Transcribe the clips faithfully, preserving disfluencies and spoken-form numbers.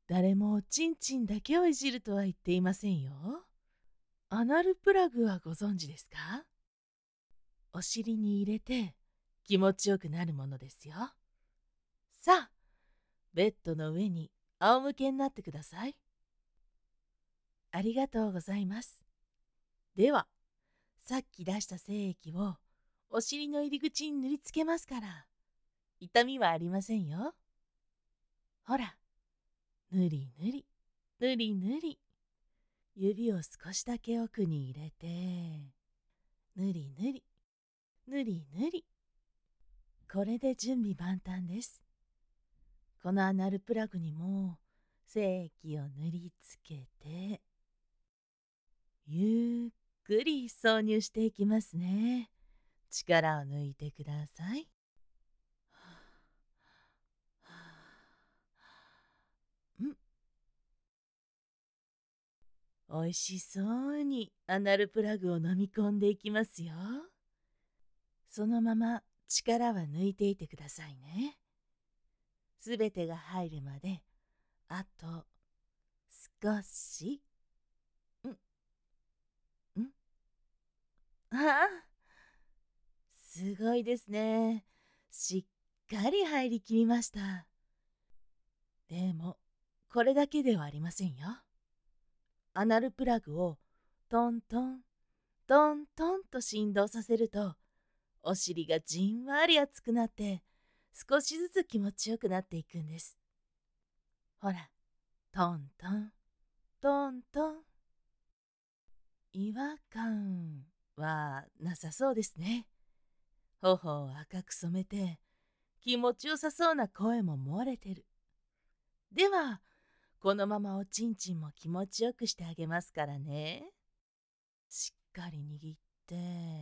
誰もおちんちんだけをいじるとは言っていませんよ。アナルプラグはご存知ですか？お尻に入れて気持ちよくなるものですよ。さあ、ベッドの上に仰向けになってください。ありがとうございます。では、さっき出した精液をお尻の入り口に塗りつけますから、痛みはありませんよ。ほら、ぬりぬり、ぬりぬり。指を少しだけ奥に入れて、ぬりぬり、ぬりぬり。これで準備万端です。このアナルプラグにも精液を塗りつけて、ゆっくり挿入していきますね。力を抜いてください。んおいしそうにアナルプラグを飲み込んでいきますよ。そのまま力は抜いていてくださいね。すべてが入るまで、あと少し。んんああ、すごいですね。しっかり入りきりました。でも、これだけではありませんよ。アナルプラグをトントン、トントンと振動させると、お尻がじんわり熱くなって、少しずつ気持ちよくなっていくんです。ほら、トントン、トントン。違和感はなさそうですね。頬を赤く染めて、気持ちよさそうな声も漏れてる。では、このままおちんちんも気持ちよくしてあげますからね。しっかり握って、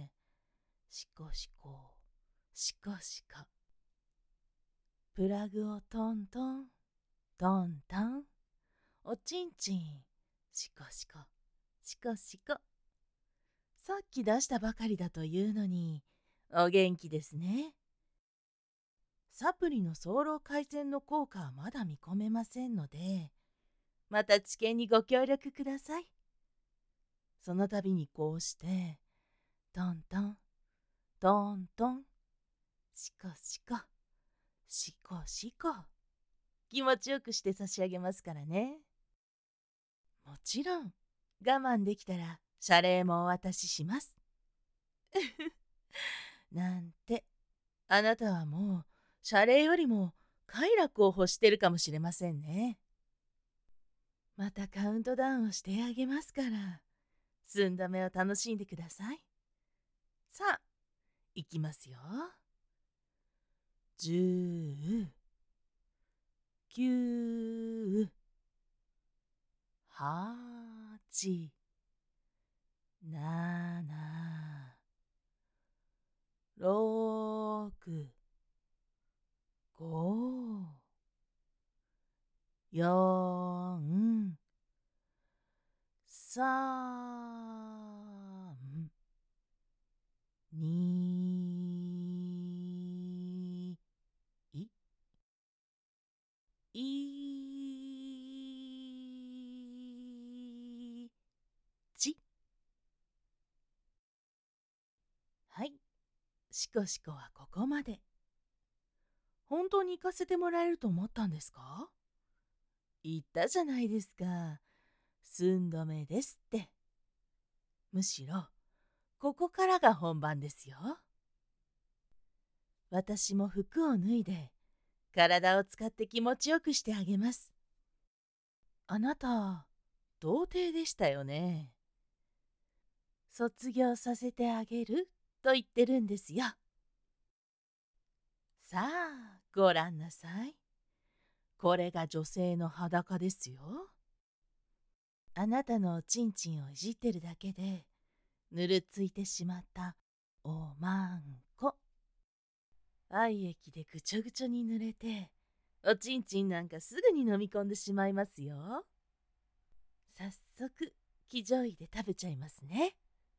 しこしこ、しこしこ。プラグをトントン、トントン。おちんちん、しこしこ、しこしこ。さっき出したばかりだというのに、お元気ですね。サプリの早漏改善の効果はまだ見込めませんので、また治験にご協力ください。その度にこうして、トントン、トントン、シコシコ、シコシコ、気持ちよくして差し上げますからね。もちろん、我慢できたら謝礼もお渡しします。なんて、あなたはもう、謝礼よりも快楽を欲してるかもしれませんね。またカウントダウンをしてあげますから、寸止めを楽しんでください。さあ、いきますよ。じゅう、きゅう、はち、なな、ろく、ご、よん、さん、に、い、い、ち。はい、しこしこはここまで。本当に行かせてもらえると思ったんですか？言ったじゃないですか。寸止めですって。むしろ、ここからが本番ですよ。私も服を脱いで、体を使って気持ちよくしてあげます。あなた、童貞でしたよね。卒業させてあげると言ってるんですよ。さあ、ごらんなさい。これが女性の裸ですよ。あなたのおちんちんをいじってるだけで、ぬるついてしまったおまんこ。愛液でぐちょぐちょに濡れて、おちんちんなんかすぐに飲み込んでしまいますよ。早速、生醤油で食べちゃいますね。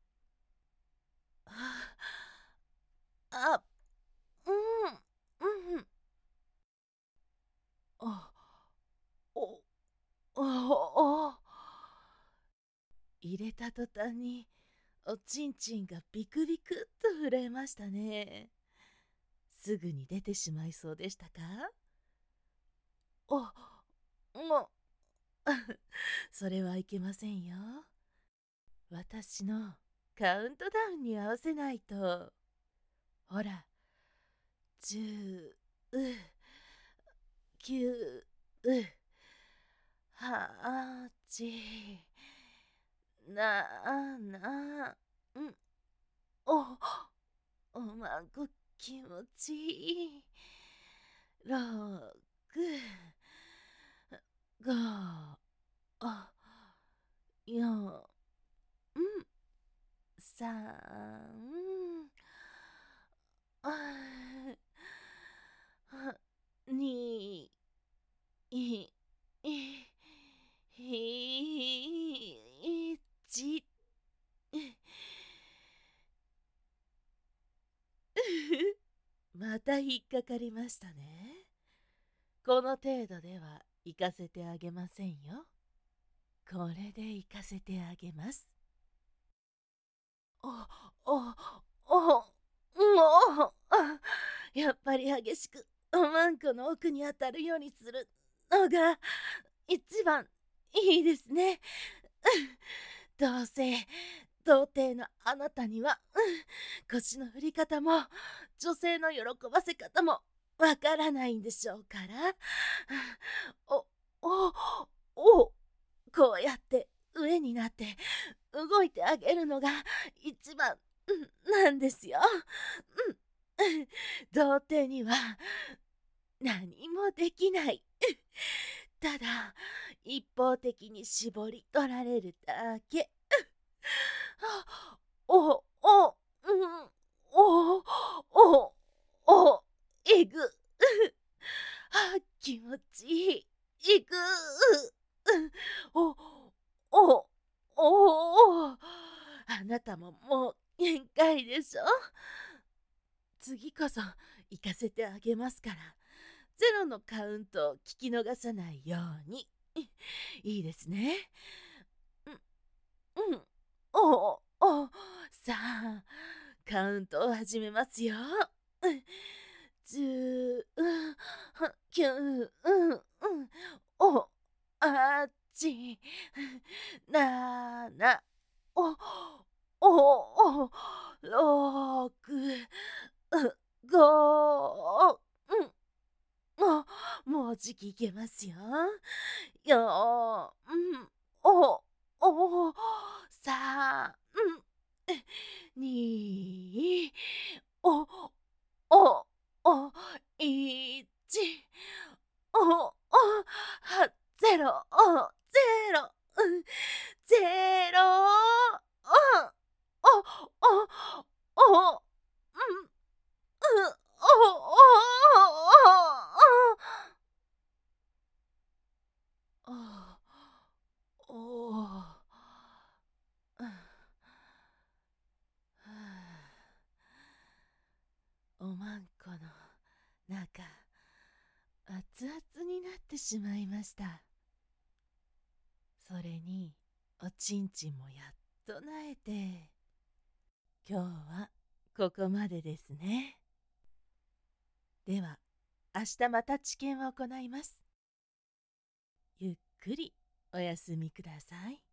あ、あ、うん、うん、あ、お、 おお、入れた途端におちんちんがビクビクっと震えましたね。すぐに出てしまいそうでしたか？お、もう、それはいけませんよ。私のカウントダウンに合わせないと。ほら、じゅう、きゅう、はち、なな、ん、お、おまんこ気持ちいい。ろく、ご、よん、さん、に、い、い、いち。また引っかかりましたね。この程度では行かせてあげませんよ。これで行かせてあげます。お、お、お、もう、やっぱり激しくおまんこの奥に当たるようにするのが一番いいですね。どうせ童貞のあなたには腰の振り方も女性の喜ばせ方もわからないんでしょうから、おおおこうやって上になって動いてあげるのが一番なんですよ。童貞には何もできない。ただ一方的に絞り取られるだけ。お、お、うん、お、お、お、いぐ。あ、気持ちいい。いぐ。お、お、お、あなたももう限界でしょ。次こそ行かせてあげますから、ゼロのカウントを聞き逃さないように。いいですね。うん、おお、さあ、カウントを始めますよ。じゅう、きゅう、お、あち、なな、お、お、ろく、ご、もう、もうじきいけますよ。よ、ん、お、お、さん、に、お、お、お、いち、お、お、は、ゼロ、お、ゼロ、うん、ゼロ、お、お、お、お、うん、う、お、お、お、お、お、おまんこの中、熱々になってしまいました。それにおちんちんもやっとなえて、今日はここまでですね。では明日また治験を行います。ゆっくりお休みください。